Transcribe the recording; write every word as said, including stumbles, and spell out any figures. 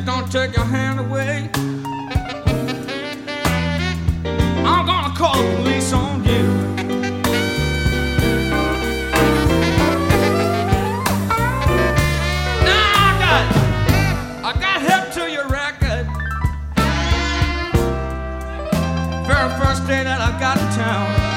police don't take your hand away, I'm gonna call the police on you. Now I got, I got hip to your record. Very first day that I got in town,